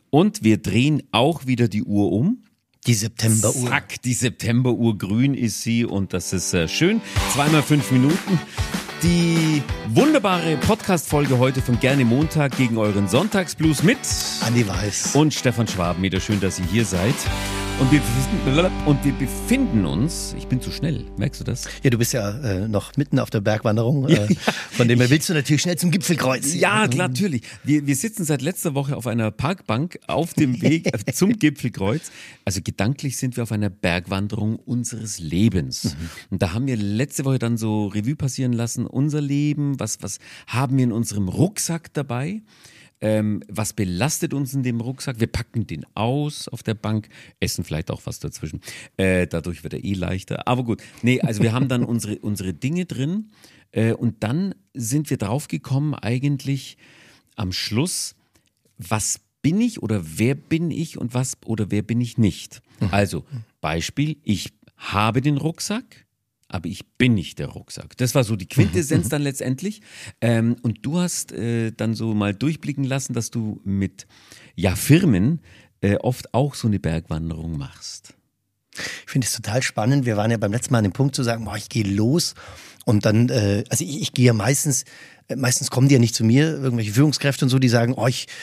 Und wir drehen auch wieder die Uhr um. Die Septemberuhr. Zack, die Septemberuhr, grün ist sie und das ist schön. 2x5 Minuten. Die wunderbare Podcast-Folge heute von Gerne Montag gegen euren Sonntagsblues mit Andi Weiß und Stefan Schwab. Mega schön, dass ihr hier seid. Und wir befinden uns, ich bin zu schnell, merkst du das? Ja, du bist ja noch mitten auf der Bergwanderung, von dem her willst du natürlich schnell zum Gipfelkreuz. Ja, klar, natürlich. Wir sitzen seit letzter Woche auf einer Parkbank auf dem Weg zum Gipfelkreuz. Also gedanklich sind wir auf einer Bergwanderung unseres Lebens. Und da haben wir letzte Woche dann so Revue passieren lassen, unser Leben, was haben wir in unserem Rucksack dabei? Was belastet uns in dem Rucksack? Wir packen den aus auf der Bank, essen vielleicht auch was dazwischen. Dadurch wird er leichter. Aber gut, nee, also wir haben dann unsere Dinge drin und dann sind wir draufgekommen eigentlich am Schluss, was bin ich oder wer bin ich und was oder wer bin ich nicht? Also Beispiel, ich habe den Rucksack, aber ich bin nicht der Rucksack. Das war so die Quintessenz dann letztendlich. Und du hast dann so mal durchblicken lassen, dass du mit Firmen oft auch so eine Bergwanderung machst. Ich finde es total spannend. Wir waren ja beim letzten Mal an dem Punkt zu sagen, ich gehe los und dann, also ich gehe ja meistens kommen die ja nicht zu mir, irgendwelche Führungskräfte und so, die sagen,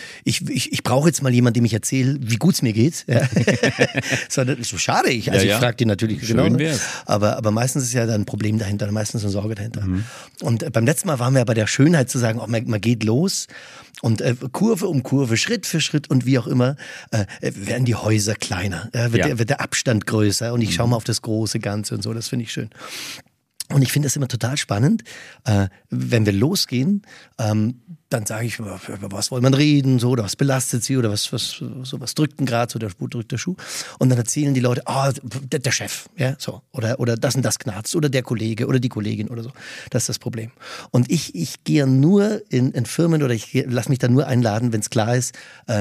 ich brauche jetzt mal jemanden, dem ich erzähle, wie gut es mir geht. Ja. Sondern so schade ich. Also ich frage die natürlich schön genau. Aber meistens ist ja da ein Problem dahinter, meistens eine Sorge dahinter. Und beim letzten Mal waren wir ja bei der Schönheit zu sagen, man geht los und Kurve um Kurve, Schritt für Schritt und wie auch immer, werden die Häuser kleiner, wird der Abstand größer und ich schaue mal auf das große Ganze und so, das finde ich schön. Und ich finde das immer total spannend, wenn wir losgehen, dann sage ich, über was wollen wir reden, so, oder was belastet sie, oder was drückt denn gerade, so, wo drückt der Schuh? Und dann erzählen die Leute, der Chef, ja, so, oder das und das knarzt, oder der Kollege, oder die Kollegin, oder so. Das ist das Problem. Und ich gehe nur in Firmen, oder ich lasse mich da nur einladen, wenn es klar ist,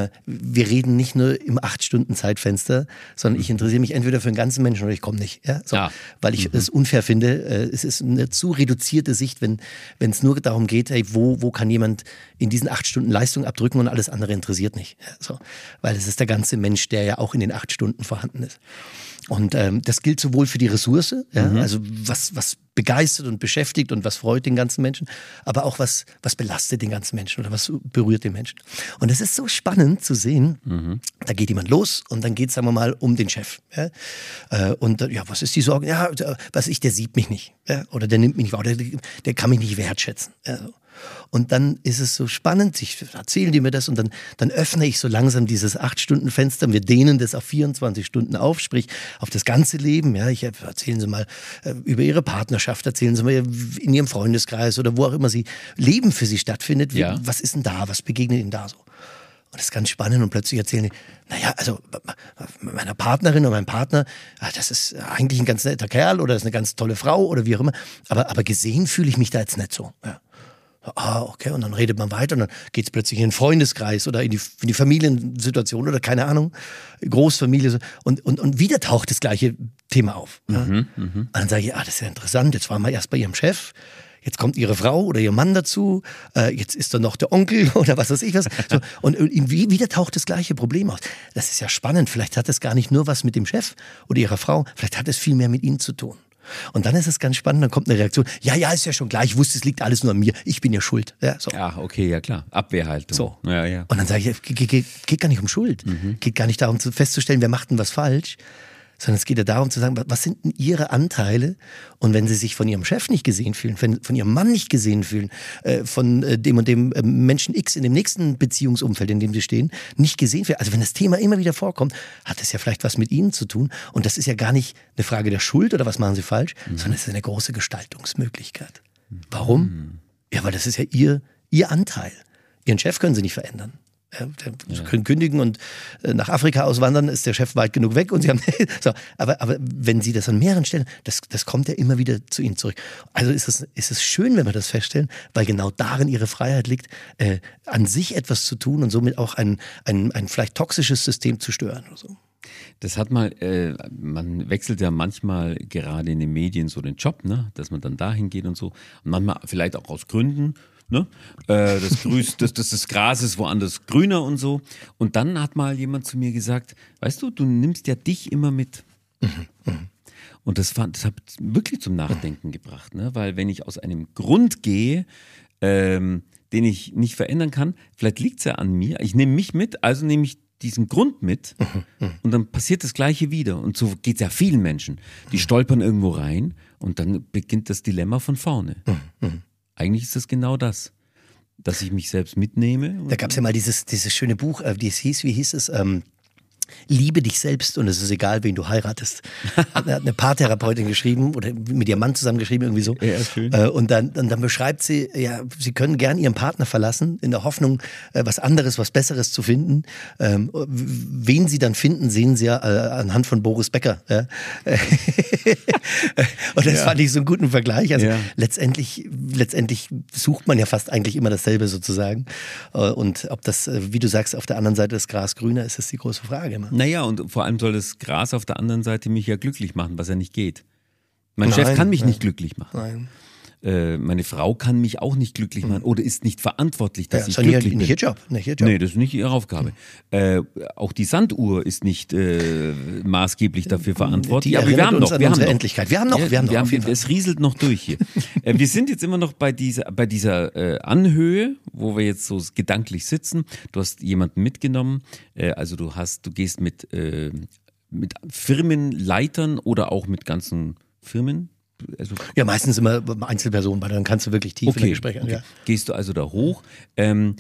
wir reden nicht nur im 8-Stunden-Zeitfenster, sondern ich interessiere mich entweder für den ganzen Menschen oder ich komme nicht, ja, so, weil ich es unfair finde. Es ist eine zu reduzierte Sicht, wenn es nur darum geht, hey, wo kann jemand in diesen 8 Stunden Leistung abdrücken und alles andere interessiert nicht. Ja, so. Weil es ist der ganze Mensch, der ja auch in den 8 Stunden vorhanden ist. Und das gilt sowohl für die Ressource, also was begeistert und beschäftigt und was freut den ganzen Menschen, aber auch was belastet den ganzen Menschen oder was berührt den Menschen. Und es ist so spannend zu sehen, da geht jemand los und dann geht es, sagen wir mal, um den Chef. Ja? Und was ist die Sorge? Ja, der sieht mich nicht, oder der nimmt mich nicht wahr, oder der kann mich nicht wertschätzen. Ja, so. Und dann ist es so spannend, erzählen die mir das und dann öffne ich so langsam dieses 8-Stunden-Fenster. Wir dehnen das auf 24 Stunden auf, sprich auf das ganze Leben. Ja, erzählen Sie mal über Ihre Partnerschaft, erzählen Sie mal in Ihrem Freundeskreis oder wo auch immer Sie Leben für Sie stattfindet. Was ist denn da, was begegnet Ihnen da so? Und das ist ganz spannend und plötzlich erzählen die, also meiner Partnerin oder meinem Partner, das ist eigentlich ein ganz netter Kerl oder das ist eine ganz tolle Frau oder wie auch immer, aber gesehen fühle ich mich da jetzt nicht so. Ja. Okay, und dann redet man weiter und dann geht es plötzlich in den Freundeskreis oder in die Familiensituation oder keine Ahnung, Großfamilie und wieder taucht das gleiche Thema auf. Und dann sage ich, das ist ja interessant, jetzt waren wir erst bei Ihrem Chef, jetzt kommt Ihre Frau oder Ihr Mann dazu, jetzt ist da noch der Onkel oder was weiß ich was. So, und wieder taucht das gleiche Problem auf. Das ist ja spannend, vielleicht hat es gar nicht nur was mit dem Chef oder Ihrer Frau, vielleicht hat es viel mehr mit Ihnen zu tun. Und dann ist es ganz spannend, dann kommt eine Reaktion, ist ja schon klar, ich wusste, es liegt alles nur an mir, ich bin ja schuld. Ja, so. Okay, ja klar, Abwehrhaltung. So. Ja. Und dann sage ich, geht gar nicht um Schuld, geht gar nicht darum festzustellen, wer macht denn was falsch, sondern es geht ja darum zu sagen, was sind denn Ihre Anteile? Und wenn Sie sich von Ihrem Chef nicht gesehen fühlen, von Ihrem Mann nicht gesehen fühlen, von dem und dem Menschen X in dem nächsten Beziehungsumfeld, in dem Sie stehen, nicht gesehen fühlen, also wenn das Thema immer wieder vorkommt, hat es ja vielleicht was mit Ihnen zu tun. Und das ist ja gar nicht eine Frage der Schuld oder was machen Sie falsch, sondern es ist eine große Gestaltungsmöglichkeit. Warum? Ja, weil das ist ja Ihr Anteil. Ihren Chef können Sie nicht verändern. Sie können kündigen und nach Afrika auswandern, ist der Chef weit genug weg und Sie haben so, aber wenn Sie das an mehreren Stellen, das kommt ja immer wieder zu Ihnen zurück. Also ist es schön, wenn wir das feststellen, weil genau darin Ihre Freiheit liegt, an sich etwas zu tun und somit auch ein vielleicht toxisches System zu stören oder so. Das hat mal, man wechselt ja manchmal gerade in den Medien so den Job, ne, dass man dann dahin geht und so. Und manchmal vielleicht auch aus Gründen, Ne? Das Gras ist woanders grüner und so. Und dann hat mal jemand zu mir gesagt, weißt du, du nimmst ja dich immer mit. Und das hat wirklich zum Nachdenken gebracht, ne? Weil wenn ich aus einem Grund gehe, den ich nicht verändern kann, vielleicht liegt es ja an mir, ich nehme mich mit, also nehme ich diesen Grund mit und dann passiert das Gleiche wieder. Und so geht es ja vielen Menschen. Die stolpern irgendwo rein und dann beginnt das Dilemma von vorne. Eigentlich ist das genau das, dass ich mich selbst mitnehme. Da gab es ja mal dieses schöne Buch, wie hieß es? Liebe dich selbst und es ist egal, wen du heiratest. Hat eine Paartherapeutin geschrieben oder mit ihrem Mann zusammen geschrieben, irgendwie so. Ja, schön. Und dann beschreibt sie, ja, sie können gern ihren Partner verlassen, in der Hoffnung, was anderes, was Besseres zu finden. Wen sie dann finden, sehen sie ja anhand von Boris Becker. Ja? Und das fand ich so einen guten Vergleich. Also letztendlich sucht man ja fast eigentlich immer dasselbe sozusagen. Und ob das, wie du sagst, auf der anderen Seite das Gras grüner ist, ist die große Frage. Naja, und vor allem soll das Gras auf der anderen Seite mich ja glücklich machen, was ja nicht geht. Mein Chef kann mich nicht glücklich machen. Nein. Meine Frau kann mich auch nicht glücklich machen oder ist nicht verantwortlich, dass ich glücklich bin. Nicht ihr Job. Nee, das ist nicht ihre Aufgabe. Auch die Sanduhr ist nicht maßgeblich dafür verantwortlich. Die aber wir haben uns noch. An Wir haben unsere noch. Endlichkeit. Wir haben noch. Auf jeden Fall. Es rieselt noch durch hier. Wir sind jetzt immer noch bei dieser Anhöhe, wo wir jetzt so gedanklich sitzen. Du hast jemanden mitgenommen. Also du gehst mit Firmenleitern oder auch mit ganzen Firmen. Also, ja, meistens immer Einzelpersonen, weil dann kannst du wirklich tief in der Gespräche an. Ja. Gehst du also da hoch. Wenn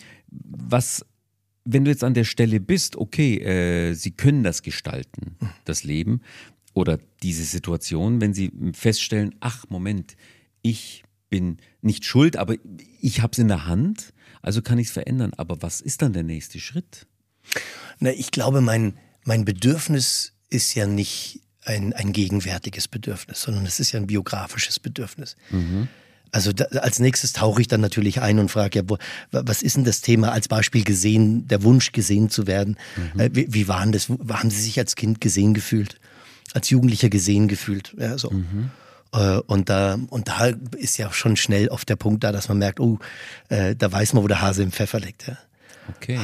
du jetzt an der Stelle bist, sie können das gestalten, das Leben oder diese Situation, wenn sie feststellen, ach Moment, ich bin nicht schuld, aber ich habe es in der Hand, also kann ich es verändern. Aber was ist dann der nächste Schritt? Na, ich glaube, mein Bedürfnis ist ja nicht ein gegenwärtiges Bedürfnis, sondern es ist ja ein biografisches Bedürfnis. Also als nächstes tauche ich dann natürlich ein und frage, ja, was ist denn das Thema als Beispiel gesehen, der Wunsch gesehen zu werden? Wie waren das? Haben Sie sich als Kind gesehen gefühlt? Als Jugendlicher gesehen gefühlt? Ja, so. Und da ist ja schon schnell oft der Punkt da, dass man merkt, da weiß man, wo der Hase im Pfeffer liegt. Ja. Okay.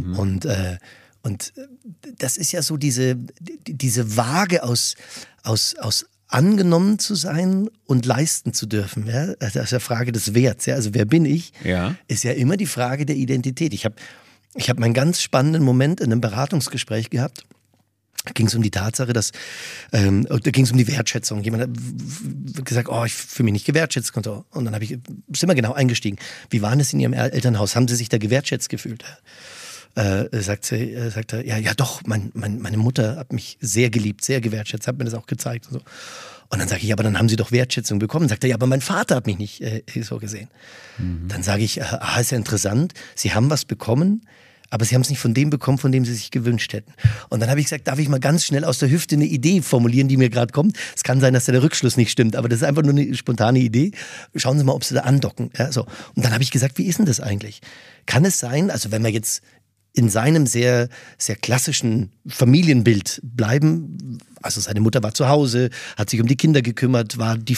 Und das ist ja so diese Waage aus angenommen zu sein und leisten zu dürfen. Ja? Das ist ja Frage des Werts. Ja? Also wer bin ich? Ja. Ist ja immer die Frage der Identität. Ich hab meinen ganz spannenden Moment in einem Beratungsgespräch gehabt. Da ging es um die Tatsache, da ging es um die Wertschätzung. Jemand hat gesagt, ich fühle mich nicht gewertschätzt. Und dann sind wir genau eingestiegen. Wie war es in Ihrem Elternhaus? Haben Sie sich da gewertschätzt gefühlt? Sagt er, ja doch, meine Mutter hat mich sehr geliebt, sehr gewertschätzt, hat mir das auch gezeigt und so. Und dann sage ich, aber dann haben Sie doch Wertschätzung bekommen. Sagt er, ja, aber mein Vater hat mich nicht so gesehen. Dann sage ich, ist ja interessant, Sie haben was bekommen, aber Sie haben es nicht von dem bekommen, von dem Sie sich gewünscht hätten. Und dann habe ich gesagt, darf ich mal ganz schnell aus der Hüfte eine Idee formulieren, die mir gerade kommt. Es kann sein, dass der Rückschluss nicht stimmt, aber das ist einfach nur eine spontane Idee. Schauen Sie mal, ob Sie da andocken. Ja, so. Und dann habe ich gesagt, wie ist denn das eigentlich? Kann es sein, also wenn wir jetzt in seinem sehr, sehr klassischen Familienbild bleiben. Also seine Mutter war zu Hause, hat sich um die Kinder gekümmert, war die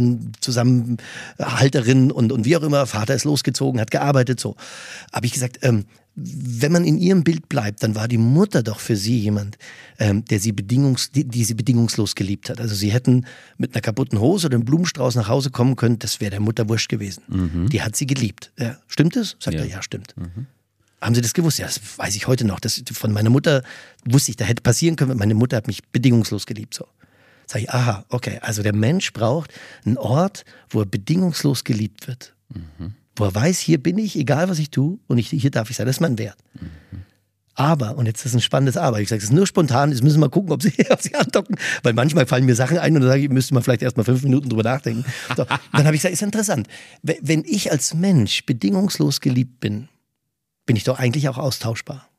Familienzusammenhalterin und wie auch immer. Vater ist losgezogen, hat gearbeitet, so. Habe ich gesagt, wenn man in ihrem Bild bleibt, dann war die Mutter doch für sie jemand, die sie bedingungslos geliebt hat. Also sie hätten mit einer kaputten Hose oder einem Blumenstrauß nach Hause kommen können, das wäre der Mutter wurscht gewesen. Die hat sie geliebt. Ja. Stimmt es? Sagt er, ja, stimmt. Haben Sie das gewusst? Ja, das weiß ich heute noch. Das von meiner Mutter wusste ich, da hätte passieren können. Meine Mutter hat mich bedingungslos geliebt. So. Sag ich, aha, okay. Also der Mensch braucht einen Ort, wo er bedingungslos geliebt wird. Wo er weiß, hier bin ich, egal was ich tue, und hier darf ich sein. Das ist mein Wert. Aber, und jetzt ist ein spannendes Aber, ich sage, es ist nur spontan, jetzt müssen wir mal gucken, ob Sie andocken, weil manchmal fallen mir Sachen ein und dann sage ich, müsste man vielleicht erst mal 5 Minuten drüber nachdenken. So. Dann habe ich gesagt, ist interessant. Wenn ich als Mensch bedingungslos geliebt bin ich doch eigentlich auch austauschbar.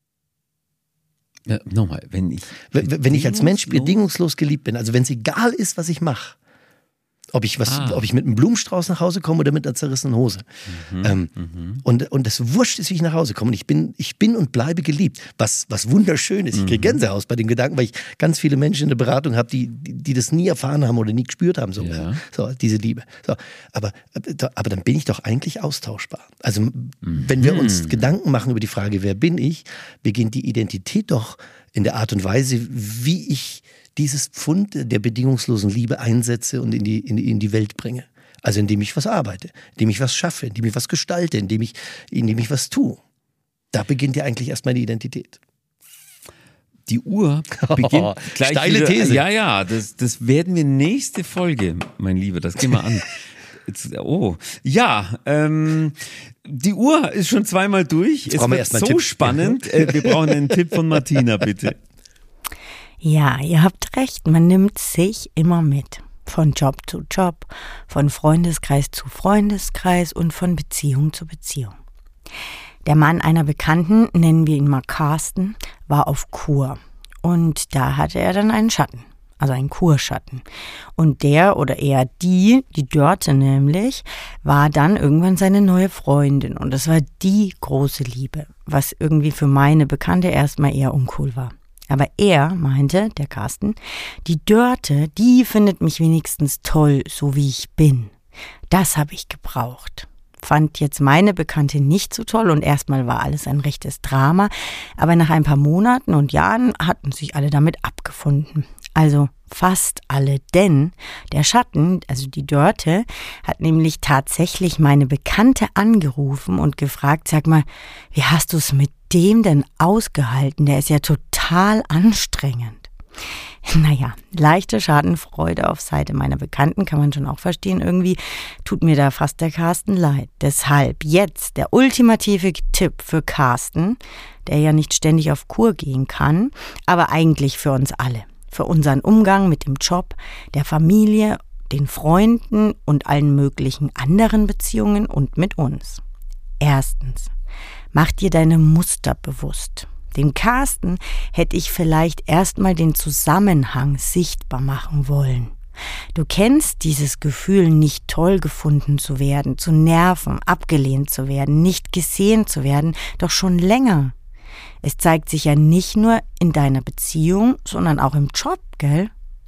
Ja, nochmal, wenn ich als Mensch bedingungslos geliebt bin, also wenn es egal ist, was ich mache, Ob ich mit einem Blumenstrauß nach Hause komme oder mit einer zerrissenen Hose. Und das Wurscht ist, wie ich nach Hause komme. Und ich bin und bleibe geliebt. Was wunderschön ist. Ich kriege Gänsehaut bei den Gedanken, weil ich ganz viele Menschen in der Beratung habe, die das nie erfahren haben oder nie gespürt haben. So diese Liebe. So, aber dann bin ich doch eigentlich austauschbar. Also wenn wir uns Gedanken machen über die Frage, wer bin ich, beginnt die Identität doch in der Art und Weise, wie ich dieses Pfund der bedingungslosen Liebe einsetze und in die Welt bringe. Also indem ich was arbeite, indem ich was schaffe, indem ich was gestalte, indem ich was tue. Da beginnt ja eigentlich erst meine Identität. Die Uhr beginnt gleich steile wieder. These. Ja, das werden wir nächste Folge, mein Lieber, das gehen wir an. Die Uhr ist schon zweimal durch. Es wird so spannend. Wir brauchen einen Tipp von Martina, bitte. Ja, ihr habt recht, man nimmt sich immer mit. Von Job zu Job, von Freundeskreis zu Freundeskreis und von Beziehung zu Beziehung. Der Mann einer Bekannten, nennen wir ihn mal Carsten, war auf Kur. Und da hatte er dann einen Schatten, also einen Kurschatten. Und der oder eher die Dörte nämlich, war dann irgendwann seine neue Freundin. Und das war die große Liebe, was irgendwie für meine Bekannte erstmal eher uncool war. Aber er meinte, der Carsten, die Dörte, die findet mich wenigstens toll, so wie ich bin. Das habe ich gebraucht. Fand jetzt meine Bekannte nicht so toll und erstmal war alles ein rechtes Drama. Aber nach ein paar Monaten und Jahren hatten sich alle damit abgefunden. Also fast alle, denn der Schatten, also die Dörte, hat nämlich tatsächlich meine Bekannte angerufen und gefragt, sag mal, wie hast du es mit dem denn ausgehalten? Der ist ja total anstrengend. Naja, leichte Schadenfreude auf Seite meiner Bekannten, kann man schon auch verstehen. Irgendwie tut mir da fast der Carsten leid. Deshalb jetzt der ultimative Tipp für Carsten, der ja nicht ständig auf Kur gehen kann, aber eigentlich für uns alle. Für unseren Umgang mit dem Job, der Familie, den Freunden und allen möglichen anderen Beziehungen und mit uns. Erstens, mach dir deine Muster bewusst. Dem Carsten hätte ich vielleicht erstmal den Zusammenhang sichtbar machen wollen. Du kennst dieses Gefühl, nicht toll gefunden zu werden, zu nerven, abgelehnt zu werden, nicht gesehen zu werden, doch schon länger. Es zeigt sich ja nicht nur in deiner Beziehung, sondern auch im Job, gell?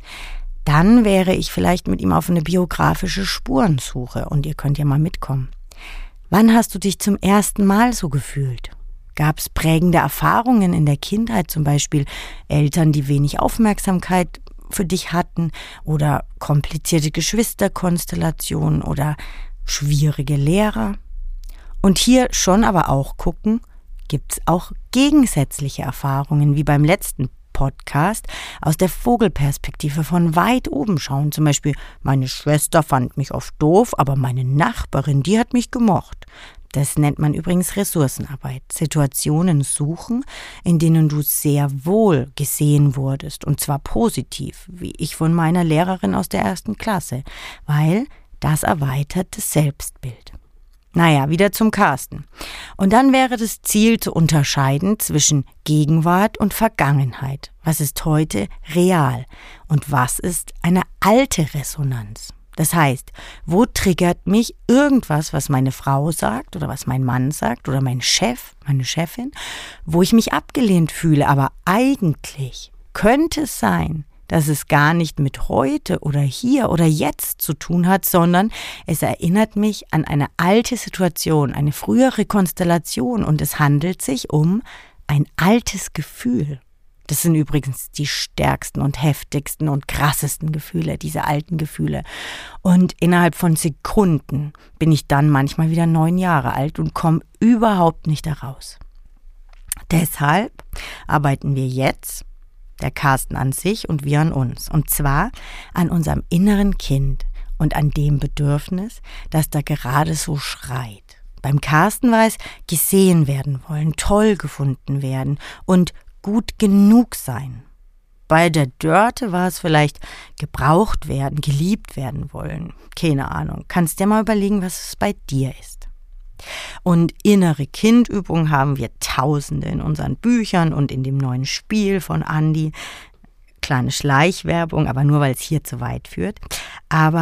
Dann wäre ich vielleicht mit ihm auf eine biografische Spurensuche und ihr könnt ja mal mitkommen. Wann hast du dich zum ersten Mal so gefühlt? Gab es prägende Erfahrungen in der Kindheit, zum Beispiel Eltern, die wenig Aufmerksamkeit für dich hatten oder komplizierte Geschwisterkonstellationen oder schwierige Lehrer? Und hier schon aber auch gucken, gibt es auch gegensätzliche Erfahrungen, wie beim letzten Podcast, aus der Vogelperspektive von weit oben schauen. Zum Beispiel, meine Schwester fand mich oft doof, aber meine Nachbarin, die hat mich gemocht. Das nennt man übrigens Ressourcenarbeit. Situationen suchen, in denen du sehr wohl gesehen wurdest. Und zwar positiv, wie ich von meiner Lehrerin aus der 1. Klasse. Weil das erweitert das Selbstbild. Naja, wieder zum Carsten. Und dann wäre das Ziel zu unterscheiden zwischen Gegenwart und Vergangenheit. Was ist heute real und was ist eine alte Resonanz? Das heißt, wo triggert mich irgendwas, was meine Frau sagt oder was mein Mann sagt oder mein Chef, meine Chefin, wo ich mich abgelehnt fühle, aber eigentlich könnte es sein, dass es gar nicht mit heute oder hier oder jetzt zu tun hat, sondern es erinnert mich an eine alte Situation, eine frühere Konstellation und es handelt sich um ein altes Gefühl. Das sind übrigens die stärksten und heftigsten und krassesten Gefühle, diese alten Gefühle. Und innerhalb von Sekunden bin ich dann manchmal wieder 9 Jahre alt und komme überhaupt nicht daraus. Deshalb arbeiten wir jetzt, der Carsten an sich und wir an uns. Und zwar an unserem inneren Kind und an dem Bedürfnis, das da gerade so schreit. Beim Carsten war es gesehen werden wollen, toll gefunden werden und gut genug sein. Bei der Dörte war es vielleicht gebraucht werden, geliebt werden wollen. Keine Ahnung. Kannst dir mal überlegen, was es bei dir ist. Und innere Kindübungen haben wir Tausende in unseren Büchern und in dem neuen Spiel von Andi. Kleine Schleichwerbung, aber nur weil es hier zu weit führt. Aber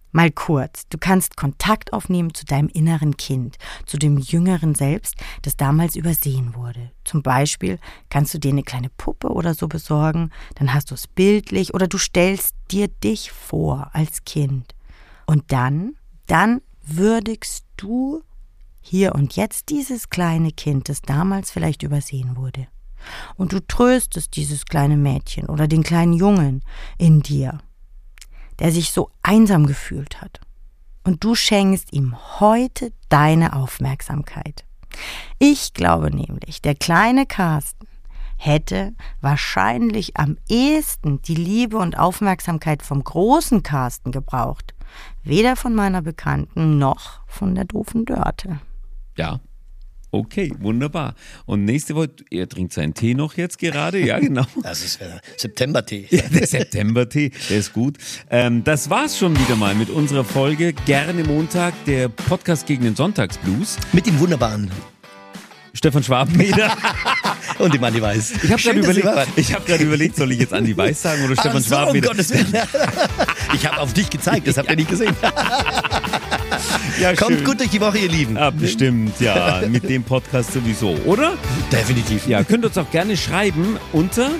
Mal kurz, du kannst Kontakt aufnehmen zu deinem inneren Kind, zu dem jüngeren Selbst, das damals übersehen wurde. Zum Beispiel kannst du dir eine kleine Puppe oder so besorgen, dann hast du es bildlich oder du stellst dir dich vor als Kind. Und dann würdigst du hier und jetzt dieses kleine Kind, das damals vielleicht übersehen wurde. Und du tröstest dieses kleine Mädchen oder den kleinen Jungen in dir, der sich so einsam gefühlt hat. Und du schenkst ihm heute deine Aufmerksamkeit. Ich glaube nämlich, der kleine Carsten hätte wahrscheinlich am ehesten die Liebe und Aufmerksamkeit vom großen Carsten gebraucht. Weder von meiner Bekannten noch von der doofen Dörte. Ja. Okay, wunderbar. Und nächste Woche, er trinkt seinen Tee noch jetzt gerade, ja genau. Das ist Septembertee. Ja, der Septembertee, der ist gut. Das war's schon wieder mal mit unserer Folge Gerne Montag, der Podcast gegen den Sonntagsblues. Mit dem wunderbaren Stefan Schwabeneder. und dem Andi Weiß. Ich habe gerade überlegt, soll ich jetzt Andi Weiß sagen oder Stefan Schwabeneder? Um Gottes Willen. Ich habe auf dich gezeigt, das habt ihr nicht gesehen. Ja, Kommt schön. gut durch die Woche, ihr Lieben. Bestimmt, ja. Mit dem Podcast sowieso, oder? Definitiv. Ja, könnt uns auch gerne schreiben unter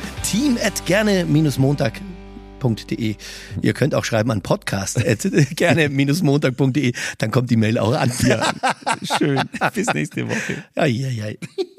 team@gerne-montag.de. Ihr könnt auch schreiben an podcast@gerne-montag.de. Dann kommt die Mail auch an. Ja, schön. Bis nächste Woche. Ai.